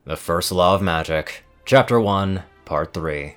The First Law of Magic, Chapter 1, Part 3.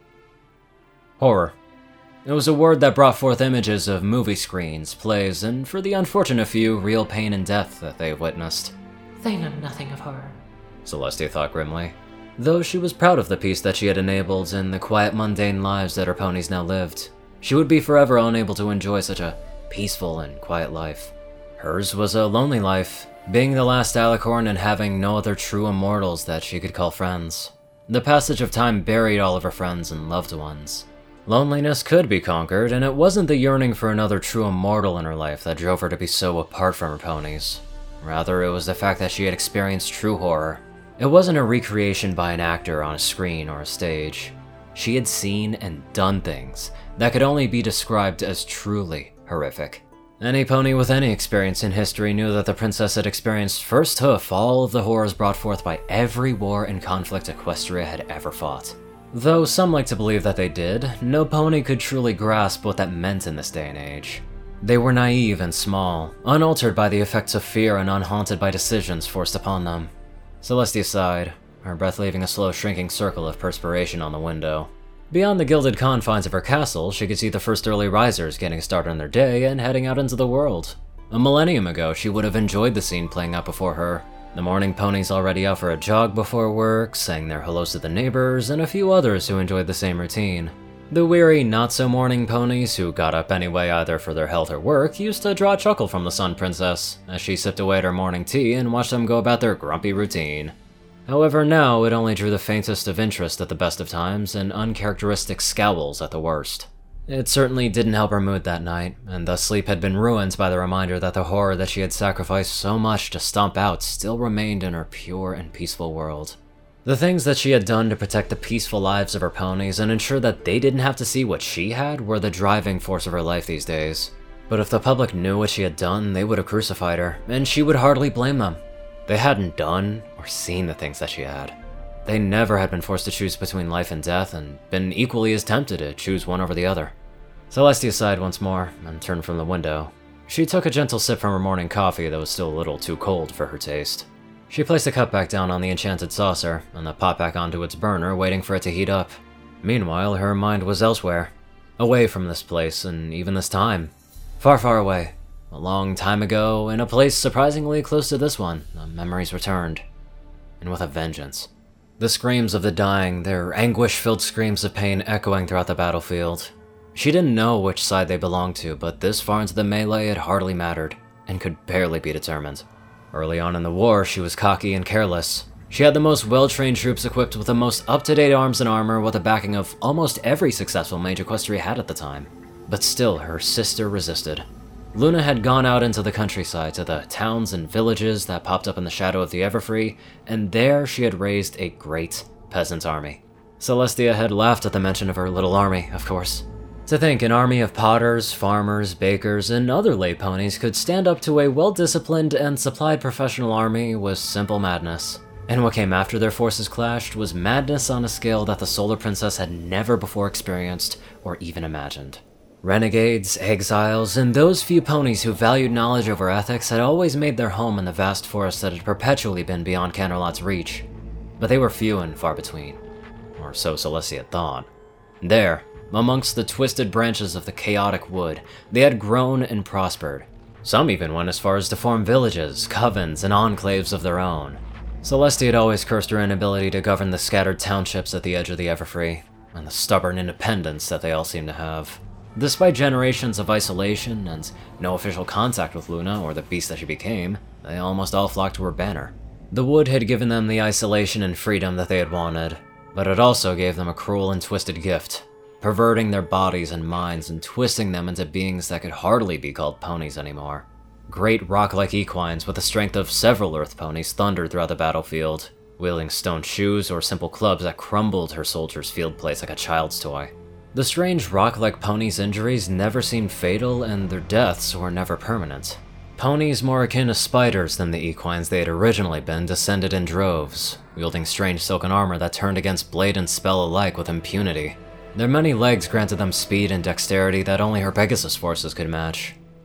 Horror. It was a word that brought forth images of movie screens, plays, and for the unfortunate few, real pain and death that they've witnessed. They know nothing of horror, Celestia thought grimly, though she was proud of the peace that she had enabled in the quiet, mundane lives that her ponies now lived. She would be forever unable to enjoy such a peaceful and quiet life. Hers was a lonely life, being the last alicorn and having no other true immortals that she could call friends. The passage of time buried all of her friends and loved ones. Loneliness could be conquered, and it wasn't the yearning for another true immortal in her life that drove her to be so apart from her ponies. Rather, it was the fact that she had experienced true horror. It wasn't a recreation by an actor on a screen or a stage. She had seen and done things that could only be described as truly horrific. Any pony with any experience in history knew that the princess had experienced firsthoof all of the horrors brought forth by every war and conflict Equestria had ever fought. Though some like to believe that they did, no pony could truly grasp what that meant in this day and age. They were naive and small, unaltered by the effects of fear and unhaunted by decisions forced upon them. Celestia sighed, her breath leaving a slow shrinking circle of perspiration on the window. Beyond the gilded confines of her castle, she could see the first early risers getting started on their day and heading out into the world. A millennium ago, she would have enjoyed the scene playing out before her. The morning ponies already out for a jog before work, saying their hellos to the neighbors, and a few others who enjoyed the same routine. The weary, not-so-morning ponies who got up anyway either for their health or work used to draw a chuckle from the Sun Princess as she sipped away at her morning tea and watched them go about their grumpy routine. However, now it only drew the faintest of interest at the best of times and uncharacteristic scowls at the worst. It certainly didn't help her mood that night, and thus sleep had been ruined by the reminder that the horror that she had sacrificed so much to stomp out still remained in her pure and peaceful world. The things that she had done to protect the peaceful lives of her ponies and ensure that they didn't have to see what she had were the driving force of her life these days. But if the public knew what she had done, they would have crucified her, and she would hardly blame them. They hadn't done or seen the things that she had. They never had been forced to choose between life and death and been equally as tempted to choose one over the other. Celestia sighed once more and turned from the window. She took a gentle sip from her morning coffee that was still a little too cold for her taste. She placed the cup back down on the enchanted saucer and the pot back onto its burner, waiting for it to heat up. Meanwhile, her mind was elsewhere. Away from this place and even this time. Far, far away. A long time ago, in a place surprisingly close to this one, the memories returned. And with a vengeance. The screams of the dying, their anguish-filled screams of pain echoing throughout the battlefield. She didn't know which side they belonged to, but this far into the melee it hardly mattered, and could barely be determined. Early on in the war, she was cocky and careless. She had the most well-trained troops equipped with the most up-to-date arms and armor with the backing of almost every successful mage Equestria had at the time. But still, her sister resisted. Luna had gone out into the countryside to the towns and villages that popped up in the shadow of the Everfree, and there she had raised a great peasant army. Celestia had laughed at the mention of her little army, of course. To think an army of potters, farmers, bakers, and other lay ponies could stand up to a well-disciplined and supplied professional army was simple madness. And what came after their forces clashed was madness on a scale that the Solar Princess had never before experienced or even imagined. Renegades, exiles, and those few ponies who valued knowledge over ethics had always made their home in the vast forest that had perpetually been beyond Canterlot's reach. But they were few and far between. Or so Celestia thought. There, amongst the twisted branches of the chaotic wood, they had grown and prospered. Some even went as far as to form villages, covens, and enclaves of their own. Celestia had always cursed her inability to govern the scattered townships at the edge of the Everfree, and the stubborn independence that they all seemed to have. Despite generations of isolation and no official contact with Luna or the beast that she became, they almost all flocked to her banner. The wood had given them the isolation and freedom that they had wanted, but it also gave them a cruel and twisted gift, perverting their bodies and minds and twisting them into beings that could hardly be called ponies anymore. Great rock-like equines with the strength of several earth ponies thundered throughout the battlefield, wielding stone shoes or simple clubs that crumbled her soldiers' field plates like a child's toy. The strange rock-like ponies' injuries never seemed fatal, and their deaths were never permanent. Ponies more akin to spiders than the equines they had originally been descended in droves, wielding strange silken armor that turned against blade and spell alike with impunity. Their many legs granted them speed and dexterity that only her Pegasus forces could match.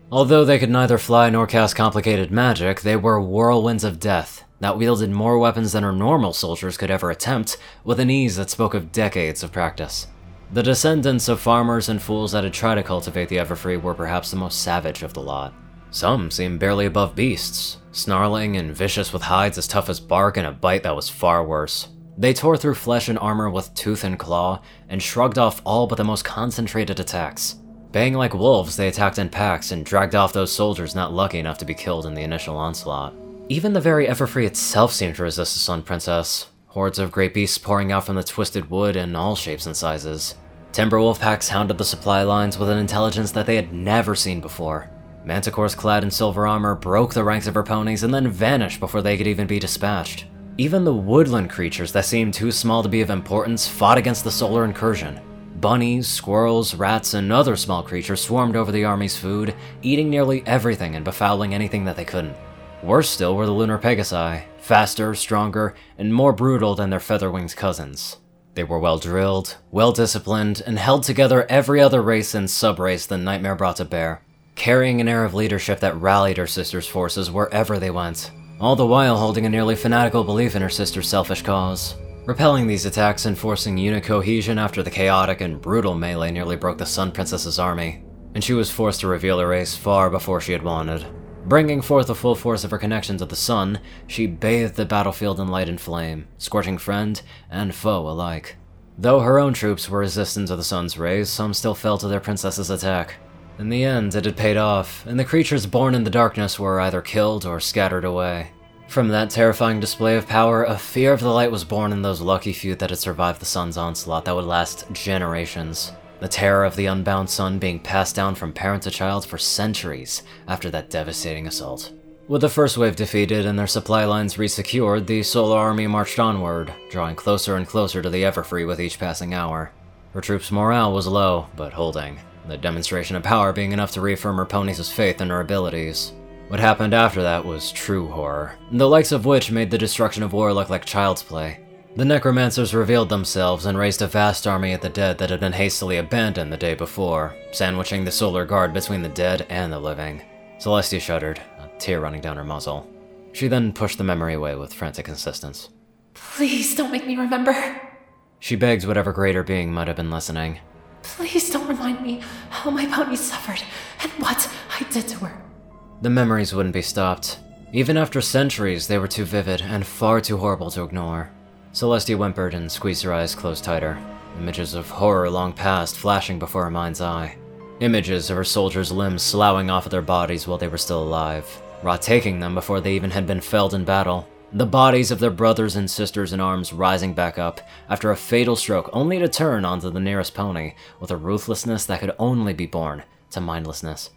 Although they could neither fly nor cast complicated magic, they were whirlwinds of death that wielded more weapons than her normal soldiers could ever attempt, with an ease that spoke of decades of practice. The descendants of farmers and fools that had tried to cultivate the Everfree were perhaps the most savage of the lot. Some seemed barely above beasts, snarling and vicious with hides as tough as bark and a bite that was far worse. They tore through flesh and armor with tooth and claw, and shrugged off all but the most concentrated attacks. Baying like wolves, they attacked in packs and dragged off those soldiers not lucky enough to be killed in the initial onslaught. Even the very Everfree itself seemed to resist the Sun Princess, hordes of great beasts pouring out from the twisted wood in all shapes and sizes. Timberwolf packs hounded the supply lines with an intelligence that they had never seen before. Manticores clad in silver armor broke the ranks of her ponies and then vanished before they could even be dispatched. Even the woodland creatures that seemed too small to be of importance fought against the solar incursion. Bunnies, squirrels, rats, and other small creatures swarmed over the army's food, eating nearly everything and befouling anything that they couldn't. Worse still were the lunar Pegasi, faster, stronger, and more brutal than their feather-winged cousins. They were well-drilled, well-disciplined, and held together every other race and sub-race the Nightmare brought to bear, carrying an air of leadership that rallied her sister's forces wherever they went, all the while holding a nearly fanatical belief in her sister's selfish cause. Repelling these attacks and forcing unit cohesion after the chaotic and brutal melee nearly broke the Sun Princess's army, and she was forced to reveal her race far before she had wanted. Bringing forth the full force of her connection to the sun, she bathed the battlefield in light and flame, scorching friend and foe alike. Though her own troops were resistant to the sun's rays, some still fell to their princess's attack. In the end, it had paid off, and the creatures born in the darkness were either killed or scattered away. From that terrifying display of power, a fear of the light was born in those lucky few that had survived the sun's onslaught that would last generations. The terror of the unbound sun being passed down from parent to child for centuries after that devastating assault. With the first wave defeated and their supply lines resecured, the Solar Army marched onward, drawing closer and closer to the Everfree with each passing hour. Her troops' morale was low, but holding, the demonstration of power being enough to reaffirm her ponies' faith in her abilities. What happened after that was true horror, the likes of which made the destruction of war look like child's play. The necromancers revealed themselves and raised a vast army of the dead that had been hastily abandoned the day before, sandwiching the Solar Guard between the dead and the living. Celestia shuddered, a tear running down her muzzle. She then pushed the memory away with frantic insistence. Please don't make me remember. She begged whatever greater being might have been listening. Please don't remind me how my pony suffered and what I did to her. The memories wouldn't be stopped. Even after centuries, they were too vivid and far too horrible to ignore. Celestia whimpered and squeezed her eyes closed tighter, images of horror long past flashing before her mind's eye. Images of her soldiers' limbs sloughing off of their bodies while they were still alive, rot taking them before they even had been felled in battle. The bodies of their brothers and sisters in arms rising back up after a fatal stroke only to turn onto the nearest pony with a ruthlessness that could only be born to mindlessness.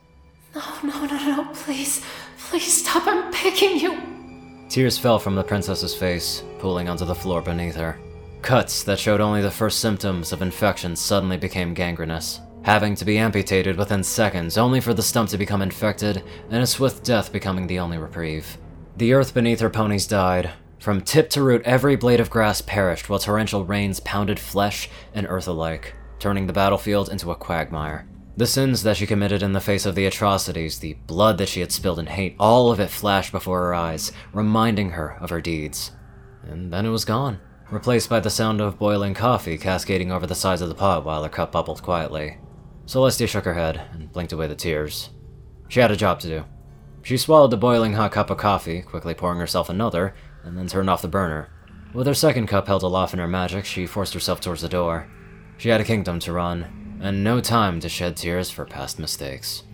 No, please stop, I'm begging you. Tears fell from the princess's face, pooling onto the floor beneath her. Cuts that showed only the first symptoms of infection suddenly became gangrenous, having to be amputated within seconds only for the stump to become infected and a swift death becoming the only reprieve. The earth beneath her ponies died. From tip to root, every blade of grass perished while torrential rains pounded flesh and earth alike, turning the battlefield into a quagmire. The sins that she committed in the face of the atrocities, the blood that she had spilled in hate, all of it flashed before her eyes, reminding her of her deeds. And then it was gone, replaced by the sound of boiling coffee cascading over the sides of the pot while her cup bubbled quietly. Celestia shook her head and blinked away the tears. She had a job to do. She swallowed the boiling hot cup of coffee, quickly pouring herself another, and then turned off the burner. With her second cup held aloft in her magic, she forced herself towards the door. She had a kingdom to run, and no time to shed tears for past mistakes.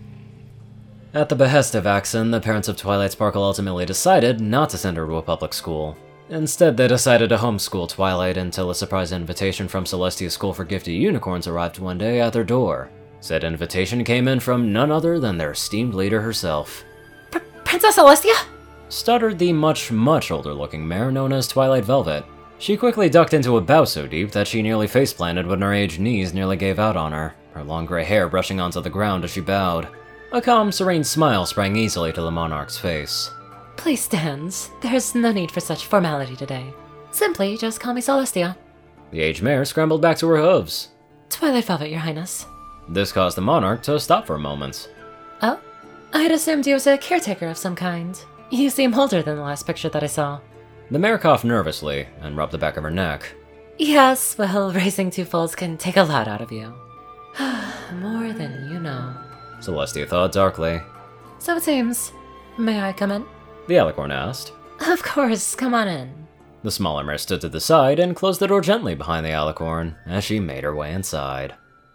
At the behest of Axon, the parents of Twilight Sparkle ultimately decided not to send her to a public school. Instead, they decided to homeschool Twilight until a surprise invitation from Celestia's School for Gifted Unicorns arrived one day at their door. Said invitation came in from none other than their esteemed leader herself. Princess Celestia? Stuttered the much older-looking mare known as Twilight Velvet. She quickly ducked into a bow so deep that she nearly face-planted when her aged knees nearly gave out on her, her long gray hair brushing onto the ground as she bowed. A calm, serene smile sprang easily to the monarch's face. Please stand. There's no need for such formality today. Simply just call me Celestia. The aged mare scrambled back to her hooves. Twilight Velvet, Your Highness. This caused the monarch to stop for a moment. Oh? I'd assumed he was a caretaker of some kind. You seem older than the last picture that I saw. The mare coughed nervously and rubbed the back of her neck. Yes, well, raising two foals can take a lot out of you. More than you know. Celestia thought darkly. So it seems. May I come in? The alicorn asked. Of course, come on in. The smaller mare stood to the side and closed the door gently behind the alicorn as she made her way inside.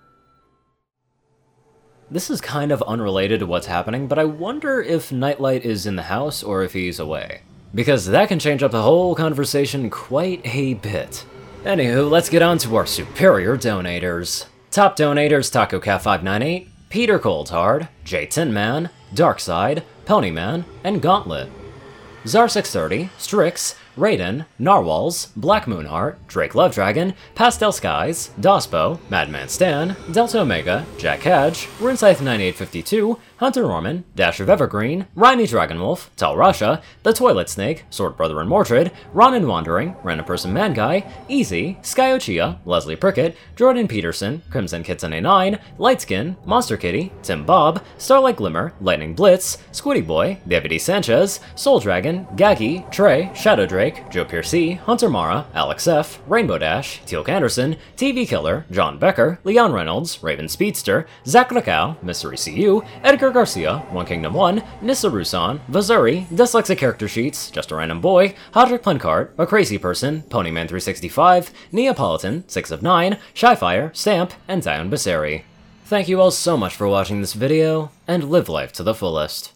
This is kind of unrelated to what's happening, but I wonder if Nightlight is in the house or if he's away. Because that can change up the whole conversation quite a bit. Anywho, let's get on to our superior donators. Top donators: TacoCat598, Peter Coldhard, J Tinman, Darkside, Ponyman, and Gauntlet. Zar630, Strix, Raiden, Narwhals, Black Moonheart, Drake Lovedragon, Pastel Skies, Dospo, Madman Stan, Delta Omega, Jack Hadge, Runescythe9852, Hunter Norman, Dash of Evergreen, Rhyny Dragonwolf, Tal Rasha, The Toilet Snake, Sword Brother and Mordred, Ronin Wandering, Random Person Man Guy, Easy, Sky Ochia, Leslie Prickett, Jordan Peterson, Crimson Kitsune 9, Lightskin, Monster Kitty, Tim Bob, Starlight Glimmer, Lightning Blitz, Squiddy Boy, David E. Sanchez, Soul Dragon, Gaggy, Trey, Shadow Drake, Joe Piercy, Hunter Mara, Alex F., Rainbow Dash, Teal'c Anderson, TV Killer, John Becker, Leon Reynolds, Raven Speedster, Zach Lacow, Mystery CU, Edgar Garcia, One Kingdom 1, Nissa Rusan, Vazuri, Dyslexic Character Sheets, Just a Random Boy, Hodrick Plencart, A Crazy Person, Ponyman365, Neapolitan, 6 of 9, Shyfire, Stamp, and Dion Baseri. Thank you all so much for watching this video, and live life to the fullest.